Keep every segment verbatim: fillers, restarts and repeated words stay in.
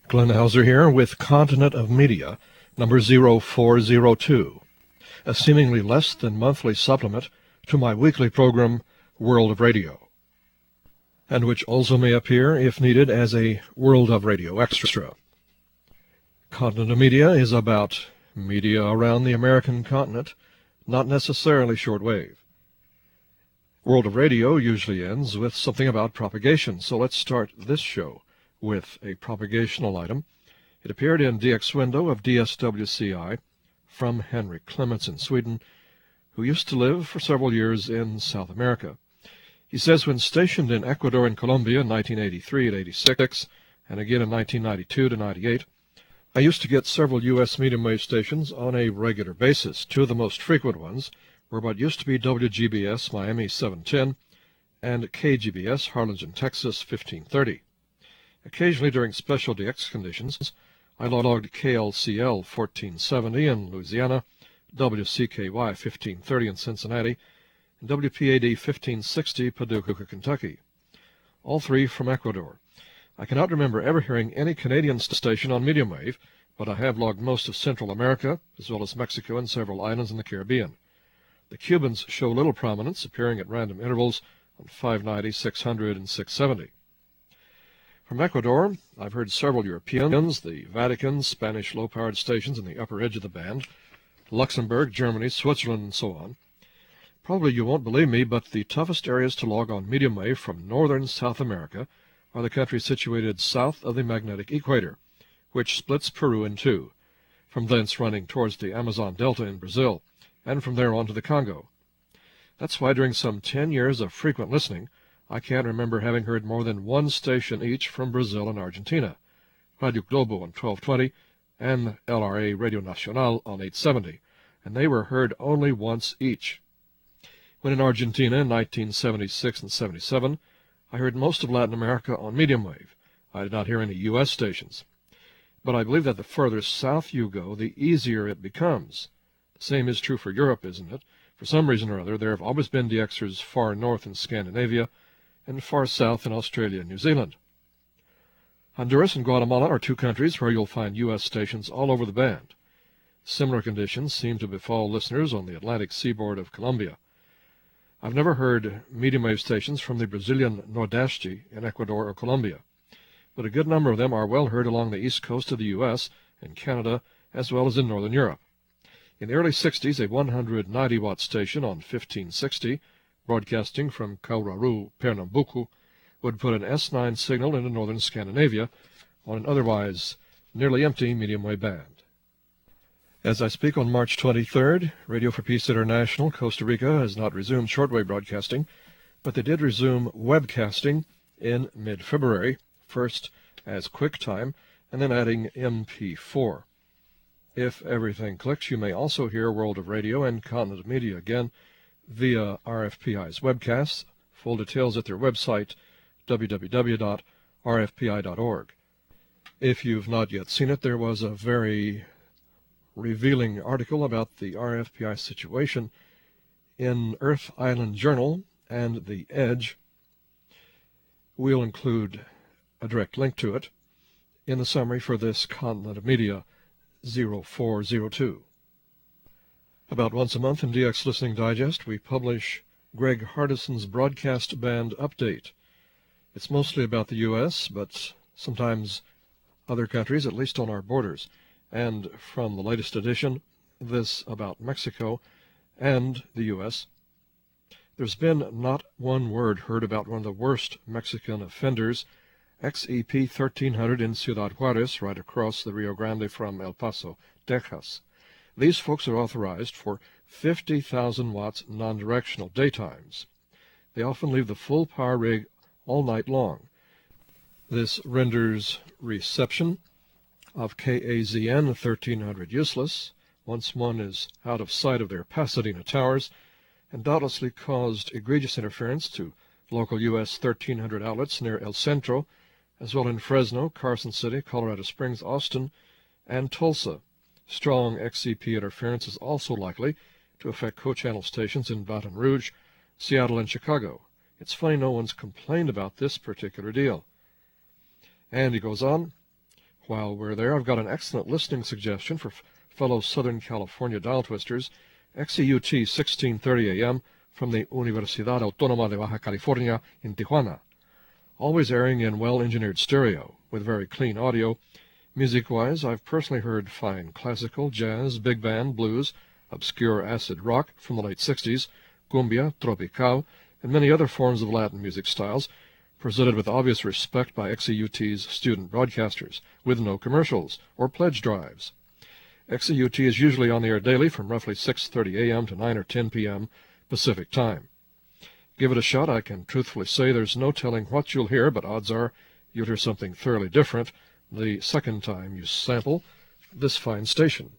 Glenn Hauser here with Continent of Media, number zero four zero two, a seemingly less than monthly supplement to my weekly program, World of Radio, and which also may appear, if needed, as a World of Radio Extra. Continent of Media is about media around the American continent, not necessarily shortwave. World of Radio usually ends with something about propagation, so let's start this show with a propagational item. It appeared in D X Window of D S W C I from Henry Clements in Sweden, who used to live for several years in South America. He says when stationed in Ecuador and Colombia in nineteen eighty-three and eighty-six, and again in nineteen ninety-two to ninety-eight, I used to get several U S medium wave stations on a regular basis. Two of the most frequent ones were what used to be W G B S Miami seven ten and K G B S Harlingen, Texas fifteen thirty. Occasionally during special D X conditions, I logged K L C L fourteen seventy in Louisiana, W C K Y fifteen thirty in Cincinnati, and W P A D fifteen sixty Paducah, Kentucky. All three from Ecuador. I cannot remember ever hearing any Canadian station on medium wave, but I have logged most of Central America, as well as Mexico and several islands in the Caribbean. The Cubans show little prominence, appearing at random intervals on five ninety, six hundred, and six seventy. From Ecuador, I've heard several Europeans, the Vatican, Spanish low-powered stations in the upper edge of the band, Luxembourg, Germany, Switzerland, and so on. Probably you won't believe me, but the toughest areas to log on medium wave from northern South America are the countries situated south of the magnetic equator, which splits Peru in two, from thence running towards the Amazon Delta in Brazil, and from there on to the Congo. That's why during some ten years of frequent listening, I can't remember having heard more than one station each from Brazil and Argentina, Radio Globo on twelve twenty and L R A Radio Nacional on eight seventy, and they were heard only once each. When in Argentina in nineteen seventy-six and seventy-seven, I heard most of Latin America on medium wave. I did not hear any U S stations. But I believe that the further south you go, the easier it becomes. The same is true for Europe, isn't it? For some reason or other, there have always been DXers far north in Scandinavia, and far south in Australia and New Zealand. Honduras and Guatemala are two countries where you'll find U S stations all over the band. Similar conditions seem to befall listeners on the Atlantic seaboard of Colombia. I've never heard medium wave stations from the Brazilian Nordeste in Ecuador or Colombia, but a good number of them are well heard along the east coast of the U S and Canada, as well as in northern Europe. In the early sixties, a one hundred ninety watt station on fifteen sixty, broadcasting from Caruaru, Pernambuco, would put an S nine signal into northern Scandinavia on an otherwise nearly empty medium wave band. As I speak on March twenty-third, Radio for Peace International, Costa Rica, has not resumed shortwave broadcasting, but they did resume webcasting in mid-February, first as QuickTime, and then adding M P four. If everything clicks, you may also hear World of Radio and Continent of Media again via R F P I's webcasts. Full details at their website, w w w dot r f p i dot org. If you've not yet seen it, there was a very revealing article about the R F P I situation in Earth Island Journal and The Edge. We'll include a direct link to it in the summary for this Continent of Media zero four zero two. About once a month in D X Listening Digest, we publish Greg Hardison's Broadcast Band Update. It's mostly about the U S, but sometimes other countries, at least on our borders. And from the latest edition, this about Mexico and the U S. There's been not one word heard about one of the worst Mexican offenders, X E P thirteen hundred in Ciudad Juarez, right across the Rio Grande from El Paso, Texas. These folks are authorized for fifty thousand watts non-directional daytimes. They often leave the full power rig all night long. This renders reception of K A Z N thirteen hundred useless once one is out of sight of their Pasadena towers, and doubtlessly caused egregious interference to local U S thirteen hundred outlets near El Centro, as well in Fresno, Carson City, Colorado Springs, Austin, and Tulsa. Strong X E P interference is also likely to affect co-channel stations in Baton Rouge, Seattle, and Chicago. It's funny no one's complained about this particular deal. And he goes on, While we're there, I've got an excellent listening suggestion for f- fellow Southern California dial twisters, X E U T sixteen thirty A M from the Universidad Autónoma de Baja California in Tijuana. Always airing in well-engineered stereo, with very clean audio. Music-wise, I've personally heard fine classical, jazz, big band, blues, obscure acid rock from the late sixties, cumbia, tropical, and many other forms of Latin music styles, presented with obvious respect by X E U T's student broadcasters, with no commercials or pledge drives. X E U T is usually on the air daily from roughly six thirty A M to nine or ten P M Pacific Time. Give it a shot. I can truthfully say there's no telling what you'll hear, but odds are you'll hear something thoroughly different the second time you sample this fine station.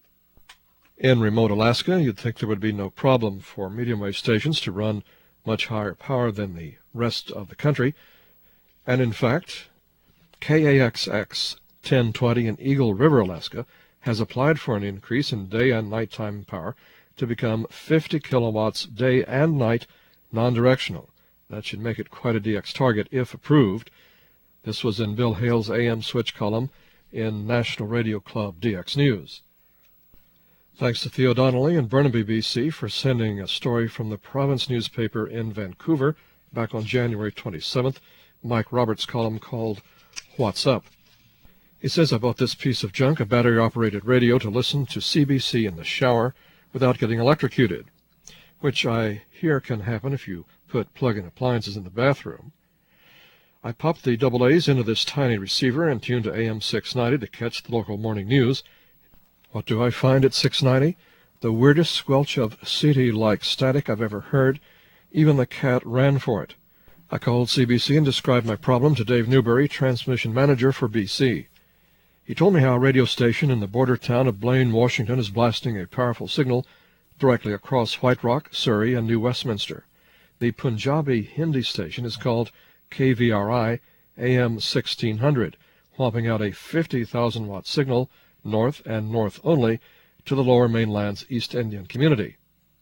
In remote Alaska, you'd think there would be no problem for medium-wave stations to run much higher power than the rest of the country, and in fact, K A X X ten twenty in Eagle River, Alaska, has applied for an increase in day and nighttime power to become fifty kilowatts day and night non-directional. That should make it quite a D X target if approved. This was in Bill Hale's A M Switch column in National Radio Club D X News. Thanks to Theo Donnelly in Burnaby, B C for sending a story from the Province newspaper in Vancouver back on January twenty-seventh, Mike Roberts' column called What's Up? He says, I bought this piece of junk, a battery-operated radio, to listen to C B C in the shower without getting electrocuted, which I hear can happen if you put plug-in appliances in the bathroom. I popped the double A's into this tiny receiver and tuned to A M six ninety to catch the local morning news. What do I find at six ninety? The weirdest squelch of C D-like static I've ever heard. Even the cat ran for it. I called C B C and described my problem to Dave Newberry, transmission manager for B C. He told me how a radio station in the border town of Blaine, Washington is blasting a powerful signal directly across White Rock, Surrey, and New Westminster. The Punjabi Hindi station is called K V R I A M sixteen hundred, whopping out a fifty thousand watt signal north and north only to the lower mainland's East Indian community.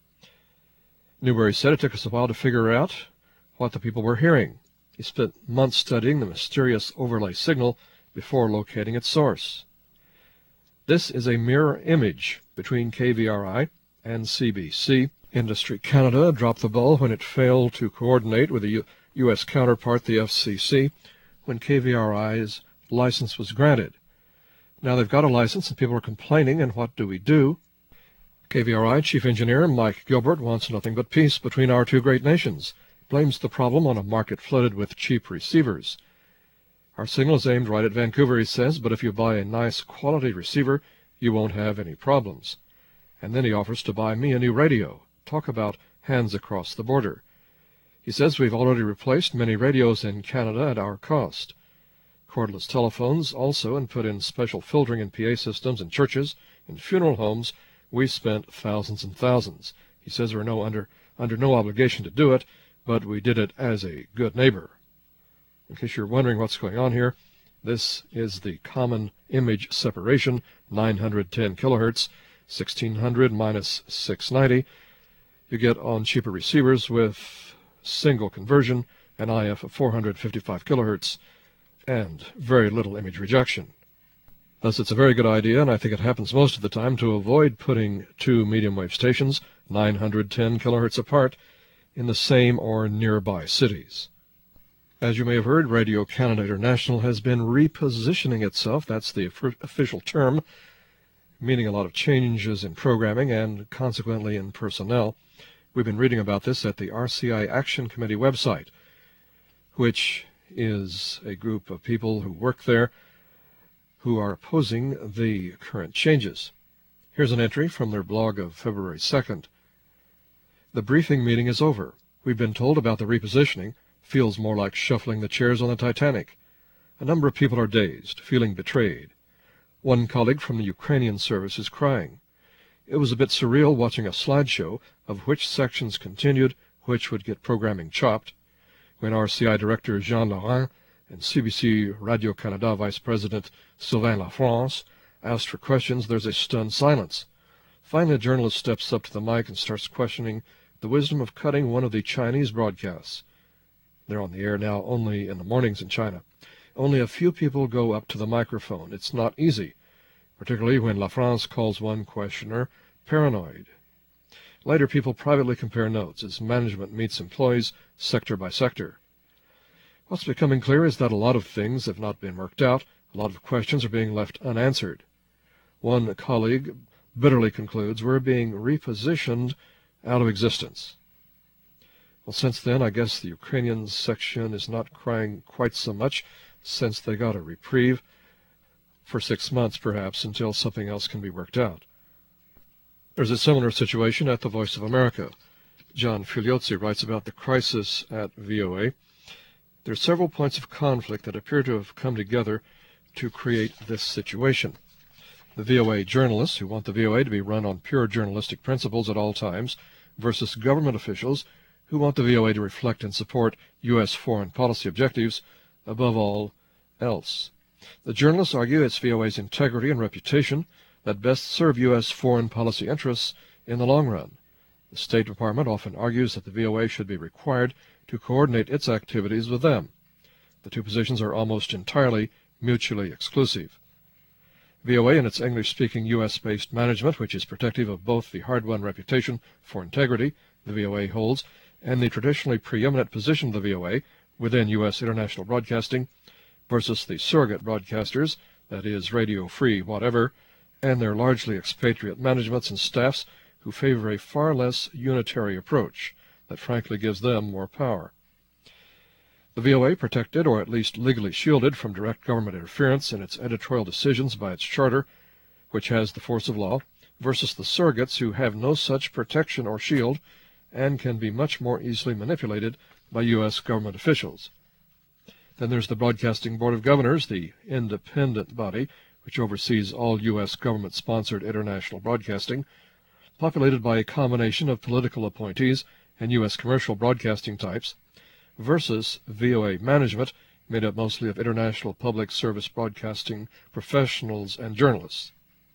Newberry said it took us a while to figure out what the people were hearing. He spent months studying the mysterious overlay signal before locating its source. This is a mirror image between K V R I and C B C. Industry Canada dropped the ball when it failed to coordinate with the U- U.S. counterpart, the F C C, when K V R I's license was granted. Now they've got a license and people are complaining, and what do we do? K V R I Chief Engineer Mike Gilbert wants nothing but peace between our two great nations, blames the problem on a market flooded with cheap receivers. Our signal is aimed right at Vancouver, he says, but if you buy a nice quality receiver, you won't have any problems. And then he offers to buy me a new radio. Talk about hands across the border. He says we've already replaced many radios in Canada at our cost. Cordless telephones also, and put in special filtering in P A systems in churches, in funeral homes. We spent thousands and thousands. He says we're no under, under no obligation to do it, but we did it as a good neighbor. In case you're wondering what's going on here, this is the common image separation, nine hundred ten kilohertz, sixteen hundred minus six ninety. You get on cheaper receivers with single conversion, an I F of four hundred fifty-five kilohertz, and very little image rejection. Thus, it's a very good idea, and I think it happens most of the time, to avoid putting two medium-wave stations, nine hundred ten kilohertz apart, in the same or nearby cities. As you may have heard, Radio Canada International has been repositioning itself. That's the official term, meaning a lot of changes in programming and consequently in personnel. We've been reading about this at the R C I Action Committee website, which is a group of people who work there who are opposing the current changes. Here's an entry from their blog of February second. The briefing meeting is over. We've been told about the repositioning. Feels more like shuffling the chairs on the Titanic. A number of people are dazed, feeling betrayed. One colleague from the Ukrainian service is crying. It was a bit surreal watching a slideshow of which sections continued, which would get programming chopped. When R C I Director Jean Laurent and C B C Radio-Canada Vice President Sylvain Lafrance asked for questions, there's a stunned silence. Finally, a journalist steps up to the mic and starts questioning the wisdom of cutting one of the Chinese broadcasts. They're on the air now only in the mornings in China. only a few people go up to the microphone. It's not easy, particularly when La France calls one questioner paranoid. Later, people privately compare notes as management meets employees sector by sector. What's becoming clear is that a lot of things have not been worked out. A lot of questions are being left unanswered. One colleague bitterly concludes we're being repositioned out of existence. Well, since then, I guess the Ukrainian section is not crying quite so much, since they got a reprieve for six months, perhaps, until something else can be worked out. There's a similar situation at the Voice of America. John Figliozzi writes about the crisis at V O A. There are several points of conflict that appear to have come together to create this situation. The V O A journalists, who want the V O A to be run on pure journalistic principles at all times, versus government officials who want the V O A to reflect and support U S foreign policy objectives above all else. The journalists argue it's V O A's integrity and reputation that best serve U S foreign policy interests in the long run. The State Department often argues that the V O A should be required to coordinate its activities with them. The two positions are almost entirely mutually exclusive. V O A and its English-speaking U S-based management, which is protective of both the hard-won reputation for integrity the V O A holds and the traditionally preeminent position of the V O A within U S international broadcasting, versus the surrogate broadcasters, that is, Radio Free Whatever, and their largely expatriate managements and staffs who favor a far less unitary approach that frankly gives them more power. The V O A, protected or at least legally shielded from direct government interference in its editorial decisions by its charter, which has the force of law, versus the surrogates who have no such protection or shield and can be much more easily manipulated by U S government officials. Then there's the Broadcasting Board of Governors, the independent body which oversees all U S government-sponsored international broadcasting, populated by a combination of political appointees and U S commercial broadcasting types, versus V O A management, made up mostly of international public service broadcasting professionals and journalists.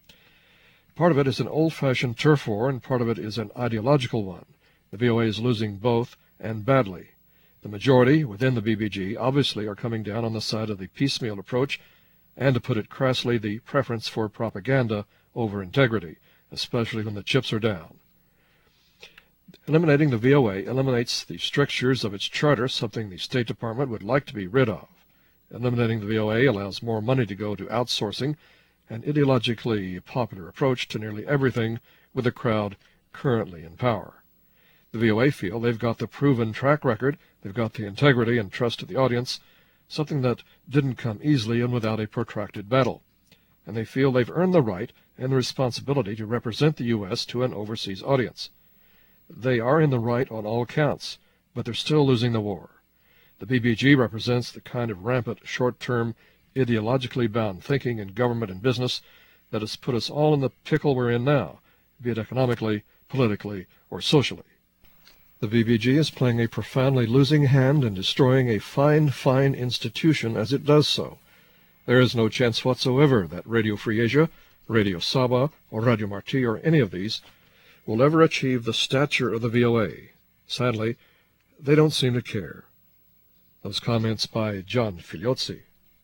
Part of it is an old-fashioned turf war, and part of it is an ideological one. The V O A is losing both, and badly. The majority within the B B G obviously are coming down on the side of the piecemeal approach, and to put it crassly, the preference for propaganda over integrity, especially when the chips are down. Eliminating the V O A eliminates the strictures of its charter, something the State Department would like to be rid of. Eliminating the V O A allows more money to go to outsourcing, an ideologically popular approach to nearly everything with the crowd currently in power. The V O A feel they've got the proven track record, they've got the integrity and trust of the audience, something that didn't come easily and without a protracted battle. And they feel they've earned the right and the responsibility to represent the U S to an overseas audience. They are in the right on all counts, but they're still losing the war. The B B G represents the kind of rampant, short-term, ideologically bound thinking in government and business that has put us all in the pickle we're in now, be it economically, politically, or socially. The B B G is playing a profoundly losing hand and destroying a fine, fine institution as it does so. There is no chance whatsoever that Radio Free Asia, Radio Sabah, or Radio Marti, or any of these, will ever achieve the stature of the V O A. Sadly, they don't seem to care. Those comments by John Figliozzi.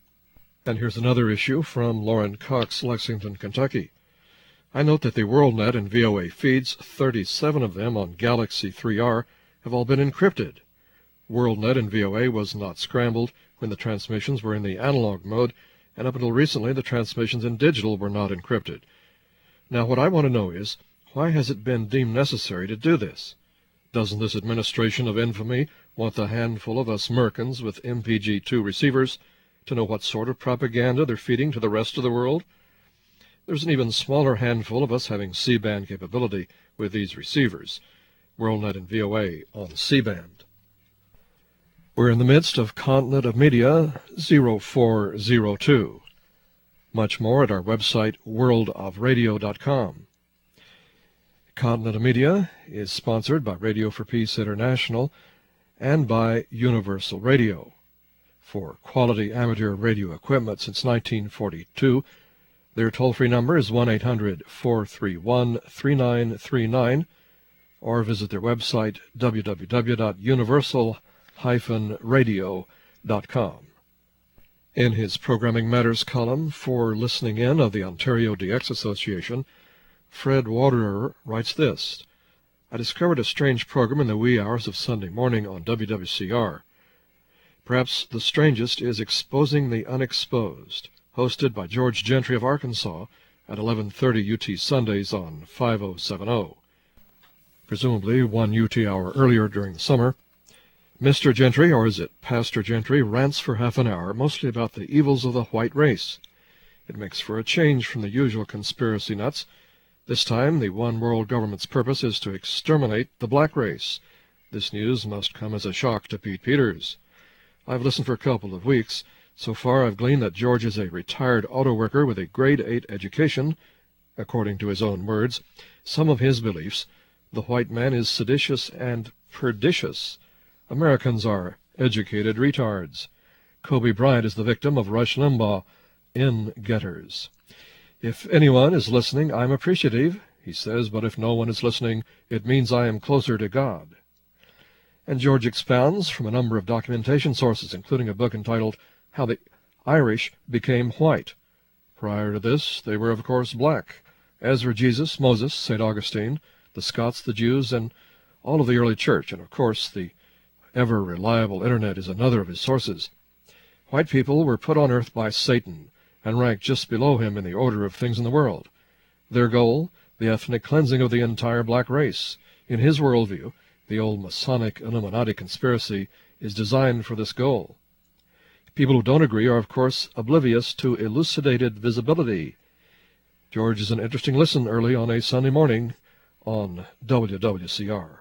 And here's another issue from Lauren Cox, Lexington, Kentucky. I note that the WorldNet and V O A feeds, thirty-seven of them on Galaxy three R, have all been encrypted. WorldNet and V O A was not scrambled when the transmissions were in the analog mode, and up until recently the transmissions in digital were not encrypted. Now what I want to know is, why has it been deemed necessary to do this? Doesn't this administration of infamy want the handful of us Merkins with M P G two receivers to know what sort of propaganda they're feeding to the rest of the world? There's an even smaller handful of us having C-band capability with these receivers, WorldNet and V O A on C-band. We're in the midst of Continent of Media zero four zero two. Much more at our website, world of radio dot com. Continent of Media is sponsored by Radio for Peace International and by Universal Radio. For quality amateur radio equipment since nineteen forty-two, their toll-free number is one eight hundred, four three one, three nine three nine, or visit their website, w w w dot universal dash radio dot com. In his Programming Matters column for Listening In of the Ontario D X Association, Fred Waterer writes this: I discovered a strange program in the wee hours of Sunday morning on W W C R. Perhaps the strangest is Exposing the Unexposed, hosted by George Gentry of Arkansas at eleven thirty U T Sundays on five oh seven oh. Presumably one U T hour earlier during the summer, Mister Gentry, or is it Pastor Gentry, rants for half an hour, mostly about the evils of the white race. It makes for a change from the usual conspiracy nuts. This time, the one world government's purpose is to exterminate the black race. This news must come as a shock to Pete Peters. I've listened for a couple of weeks. So far, I've gleaned that George is a retired auto worker with a grade eight education. According to his own words, some of his beliefs: the white man is seditious and pernicious. Americans are educated retards. Kobe Bryant is the victim of Rush Limbaugh in-getters. If anyone is listening, I'm appreciative, he says, but if no one is listening, it means I am closer to God. And George expounds from a number of documentation sources, including a book entitled How the Irish Became White. Prior to this, they were, of course, black, as were Jesus, Moses, Saint Augustine, the Scots, the Jews, and all of the early church, and, of course, the ever-reliable Internet is another of his sources. White people were put on earth by Satan and ranked just below him in the order of things in the world. Their goal, the ethnic cleansing of the entire black race. In his worldview, the old Masonic Illuminati conspiracy is designed for this goal. People who don't agree are, of course, oblivious to elucidated visibility. George is an interesting listen early on a Sunday morning on W W C R.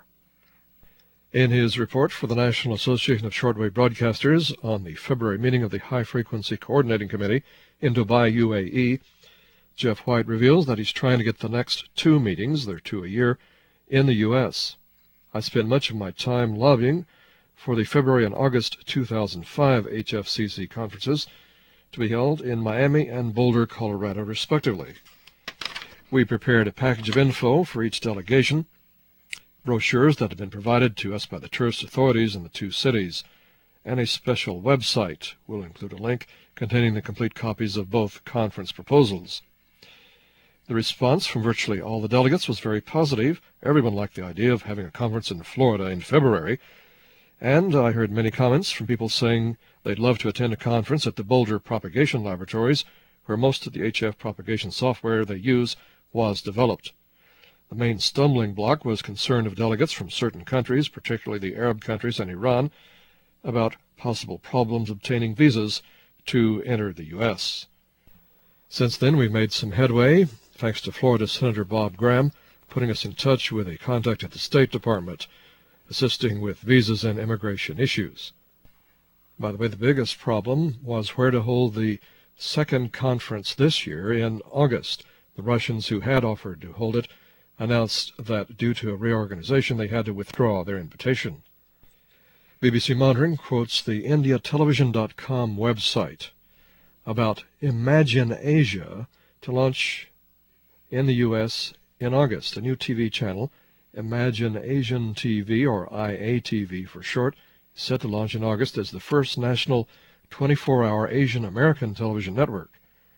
In his report for the National Association of Shortwave Broadcasters on the February meeting of the High Frequency Coordinating Committee in Dubai, U A E, Jeff White reveals that he's trying to get the next two meetings, there are two a year, in the U S I spent much of my time lobbying for the February and August two thousand five H F C C conferences to be held in Miami and Boulder, Colorado, respectively. We prepared a package of info for each delegation, brochures that have been provided to us by the tourist authorities in the two cities, and a special website. We'll include a link containing the complete copies of both conference proposals. The response from virtually all the delegates was very positive. Everyone liked the idea of having a conference in Florida in February, and I heard many comments from people saying they'd love to attend a conference at the Boulder Propagation Laboratories, where most of the H F propagation software they use was developed. The main stumbling block was concern of delegates from certain countries, particularly the Arab countries and Iran, about possible problems obtaining visas to enter the U S Since then, we've made some headway, thanks to Florida Senator Bob Graham putting us in touch with a contact at the State Department, assisting with visas and immigration issues. By the way, the biggest problem was where to hold the second conference this year in August. The Russians who had offered to hold it announced that due to a reorganization they had to withdraw their invitation. B B C Monitoring quotes the India Television dot com website about Imagine Asia to launch in the U S in August. A new T V channel, Imagine Asian T V, or I A T V for short, is set to launch in August as the first national twenty-four hour Asian American television network.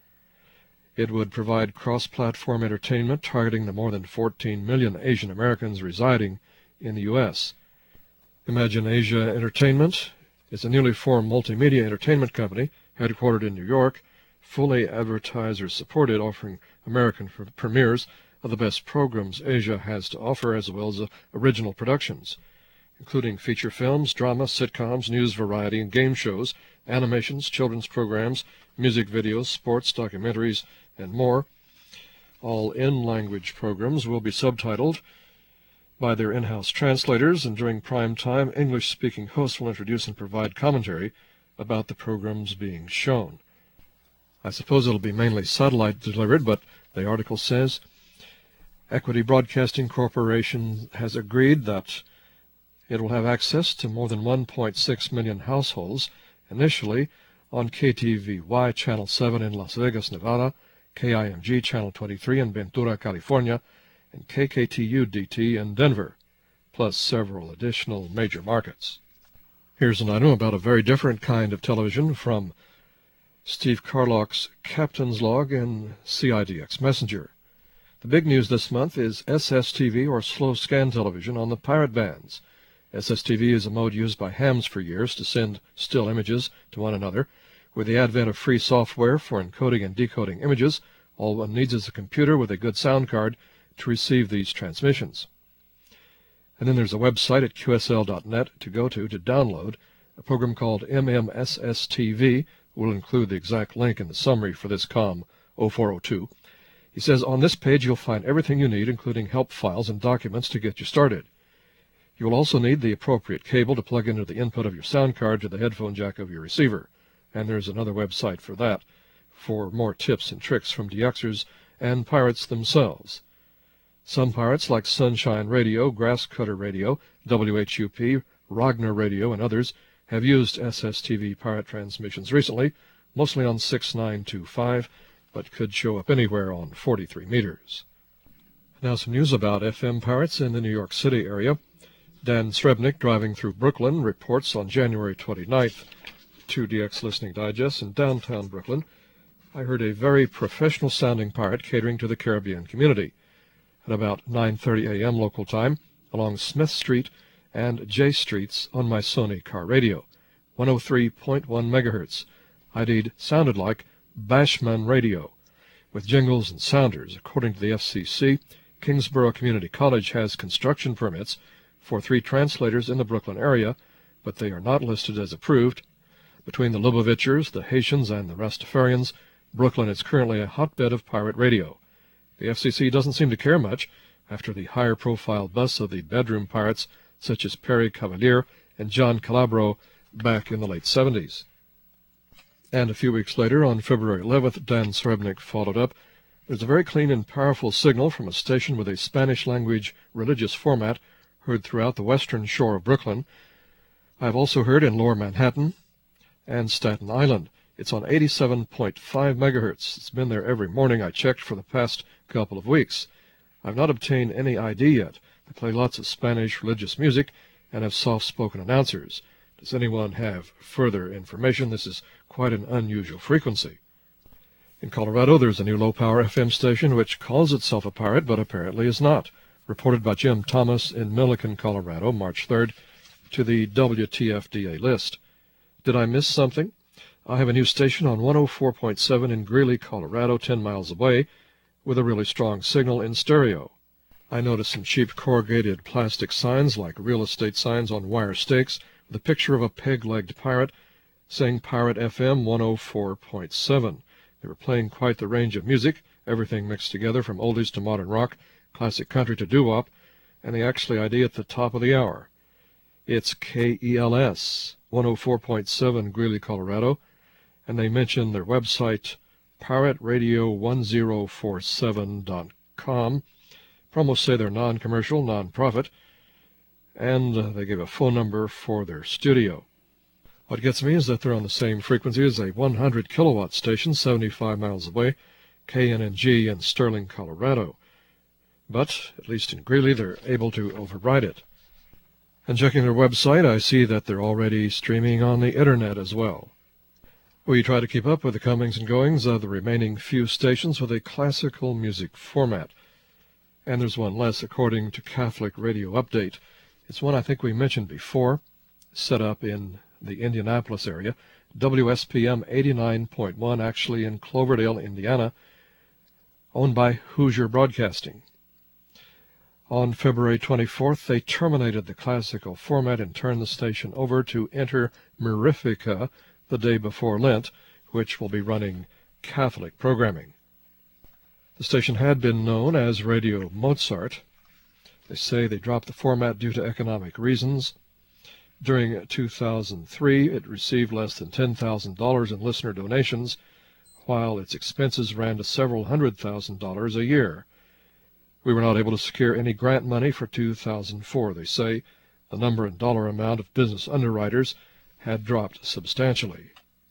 It would provide cross-platform entertainment targeting the more than fourteen million Asian Americans residing in the U S Imagine Asia Entertainment is a newly formed multimedia entertainment company headquartered in New York, fully advertiser-supported, offering American premieres of the best programs Asia has to offer, as well as uh, original productions, including feature films, drama, sitcoms, news, variety, and game shows, animations, children's programs, music videos, sports, documentaries, and more. All in-language programs will be subtitled by their in-house translators, and during prime time, English-speaking hosts will introduce and provide commentary about the programs being shown. I suppose it'll be mainly satellite delivered, but the article says Equity Broadcasting Corporation has agreed that it will have access to more than one point six million households, initially on K T V Y Channel seven in Las Vegas, Nevada, K I M G Channel twenty-three in Ventura, California, and K K T U D T in Denver, plus several additional major markets. Here's an item about a very different kind of television from Steve Carlock's Captain's Log in C I D X Messenger. The big news this month is S S T V, or slow scan television, on the pirate bands. S S T V is a mode used by hams for years to send still images to one another. With the advent of free software for encoding and decoding images, all one needs is a computer with a good sound card to receive these transmissions. And then there's a website at Q S L dot net to go to to download a program called M M S S T V. We'll include the exact link in the summary for this COM oh four oh two. He says, on this page you'll find everything you need, including help files and documents to get you started. You will also need the appropriate cable to plug into the input of your sound card to the headphone jack of your receiver. And there's another website for that, for more tips and tricks from D Xers and pirates themselves. Some pirates like Sunshine Radio, Grasscutter Radio, W H U P, Ragnar Radio, and others have used S S T V pirate transmissions recently, mostly on six nine two five, but could show up anywhere on forty-three meters. Now some news about F M pirates in the New York City area. Dan Srebnick, driving through Brooklyn, reports on January twenty-ninth to D X Listening Digest in downtown Brooklyn. I heard a very professional-sounding pirate catering to the Caribbean community. At about nine thirty a m local time, along Smith Street and J Streets on my Sony car radio, one oh three point one megahertz. I D'd sounded like Bashman Radio, with jingles and sounders. According to the F C C, Kingsborough Community College has construction permits for three translators in the Brooklyn area, but they are not listed as approved. Between the Lubavitchers, the Haitians, and the Rastafarians, Brooklyn is currently a hotbed of pirate radio. The F C C doesn't seem to care much after the higher-profile busts of the bedroom pirates such as Perry Cavalier and John Calabro back in the late seventies. And a few weeks later, on February eleventh, Dan Srebnick followed up. There's a very clean and powerful signal from a station with a Spanish-language religious format heard throughout the western shore of Brooklyn. I've also heard in Lower Manhattan and Staten Island. It's on eighty-seven point five megahertz. It's been there every morning I checked for the past couple of weeks. I've not obtained any I D yet. They play lots of Spanish religious music and have soft-spoken announcers. Does anyone have further information? This is quite an unusual frequency. In Colorado, there's a new low-power F M station which calls itself a pirate, but apparently is not. Reported by Jim Thomas in Milliken, Colorado, March third, to the W T F D A list. Did I miss something? I have a new station on one oh four point seven in Greeley, Colorado, ten miles away, with a really strong signal in stereo. I noticed some cheap corrugated plastic signs like real estate signs on wire stakes, the picture of a peg-legged pirate saying Pirate F M one oh four point seven. They were playing quite the range of music, everything mixed together from oldies to modern rock, classic country to doo-wop, and they actually I D at the top of the hour. It's K E L S one oh four point seven Greeley, Colorado, and they mention their website, pirate radio one oh four seven dot com. Promos say they're non-commercial, non-profit, and uh, they give a phone number for their studio. What gets me is that they're on the same frequency as a one hundred kilowatt station seventy-five miles away, K N N G in Sterling, Colorado. But, at least in Greeley, they're able to override it. And checking their website, I see that they're already streaming on the Internet as well. We try to keep up with the comings and goings of the remaining few stations with a classical music format. And there's one less, according to Catholic Radio Update. It's one I think we mentioned before, set up in the Indianapolis area, W S P M eighty-nine point one, actually in Cloverdale, Indiana, owned by Hoosier Broadcasting. On February twenty-fourth, they terminated the classical format and turned the station over to Enter Mirifica the day before Lent, which will be running Catholic programming. The station had been known as Radio Mozart. They say they dropped the format due to economic reasons. During two thousand three, it received less than ten thousand dollars in listener donations, while its expenses ran to several hundred thousand dollars a year. We were not able to secure any grant money for two thousand four, they say. The number and dollar amount of business underwriters had dropped substantially.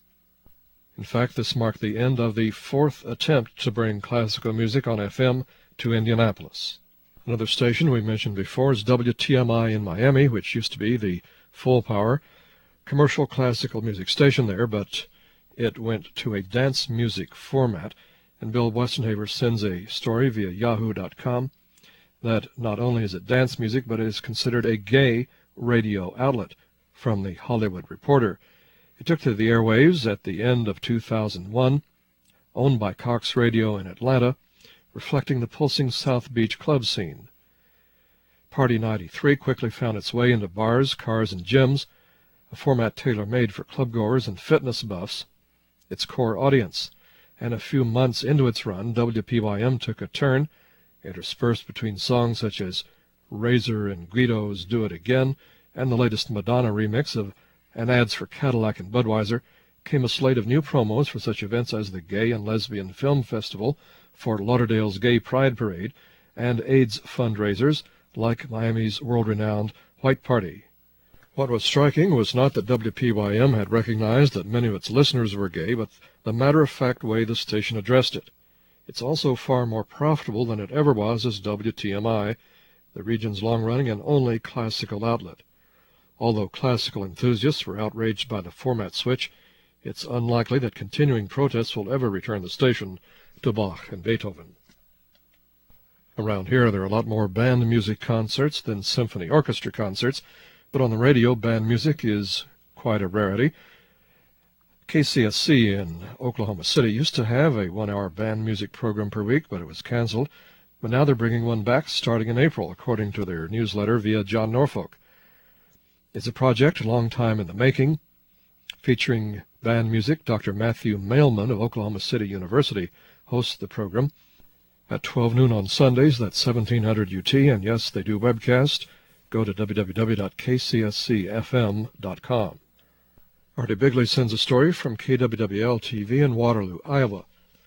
In fact, this marked the end of the fourth attempt to bring classical music on F M to Indianapolis. Another station we mentioned before is W T M I in Miami, which used to be the full-power commercial classical music station there, but It went to a dance music format, and Bill Westenhaver sends a story via yahoo dot com that not only is it dance music, but it is considered a gay radio outlet from The Hollywood Reporter. It took to the airwaves at the end of two thousand one, owned by Cox Radio in Atlanta, reflecting the pulsing South Beach club scene. Party ninety-three quickly found its way into bars, cars, and gyms, a format tailor-made for clubgoers and fitness buffs, its core audience. And a few months into its run, W P Y M took a turn, interspersed between songs such as Razor and Guido's Do It Again and the latest Madonna remix of and ads for Cadillac and Budweiser, came a slate of new promos for such events as the Gay and Lesbian Film Festival, Fort Lauderdale's Gay Pride Parade, and AIDS fundraisers like Miami's world-renowned White Party. What was striking was not that W P Y M had recognized that many of its listeners were gay, but the matter-of-fact way the station addressed it. It's also far more profitable than it ever was as W T M I, the region's long-running and only classical outlet. Although classical enthusiasts were outraged by the format switch, it's unlikely that continuing protests will ever return the station to Bach and Beethoven. Around here, there are a lot more band music concerts than symphony orchestra concerts, but on the radio, band music is quite a rarity. K C S C in Oklahoma City used to have a one-hour band music program per week, but it was canceled. But now they're bringing one back starting in April, according to their newsletter via John Norfolk. It's a project a long time in the making, featuring band music. Doctor Matthew Mailman of Oklahoma City University hosts the program at twelve noon on Sundays. That's seventeen hundred U T, and yes, they do webcast. Go to w w w dot k c s c f m dot com. Artie Bigley sends a story from K W W L T V in Waterloo, Iowa.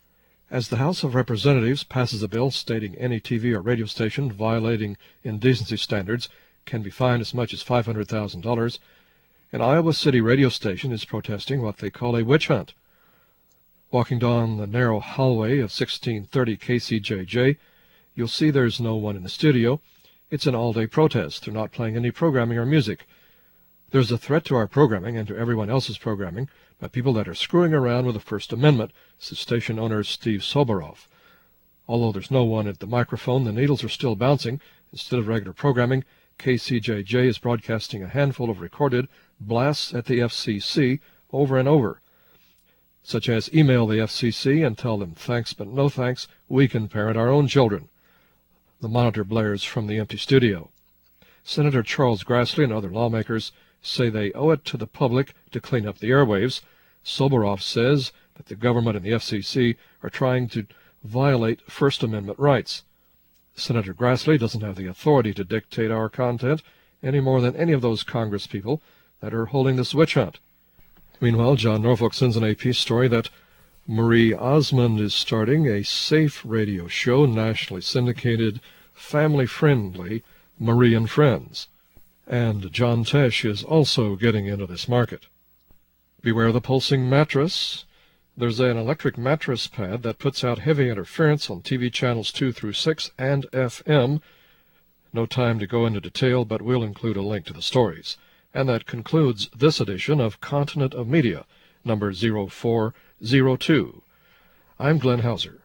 As the House of Representatives passes a bill stating any T V or radio station violating indecency standards can be fined as much as five hundred thousand dollars, an Iowa City radio station is protesting what they call a witch hunt. Walking down the narrow hallway of sixteen thirty K C J J, you'll see there's no one in the studio. It's an all-day protest. They're not playing any programming or music. There's a threat to our programming and to everyone else's programming by people that are screwing around with the First Amendment, says station owner Steve Soboroff. Although there's no one at the microphone, the needles are still bouncing. Instead of regular programming, K C J J is broadcasting a handful of recorded blasts at the F C C over and over, such as email the F C C and tell them thanks but no thanks, we can parent our own children. The monitor blares from the empty studio. Senator Charles Grassley and other lawmakers say they owe it to the public to clean up the airwaves. Soboroff says that the government and the F C C are trying to violate First Amendment rights. Senator Grassley doesn't have the authority to dictate our content any more than any of those Congress people that are holding this witch hunt. Meanwhile, John Norfolk sends an A P story that Marie Osmond is starting a safe radio show, nationally syndicated, family-friendly, Marie and Friends. And John Tesh is also getting into this market. Beware the pulsing mattress. There's an electric mattress pad that puts out heavy interference on T V channels two through six and F M. No time to go into detail, but we'll include a link to the stories. And that concludes this edition of Continent of Media, number zero four zero two. I'm Glenn Hauser.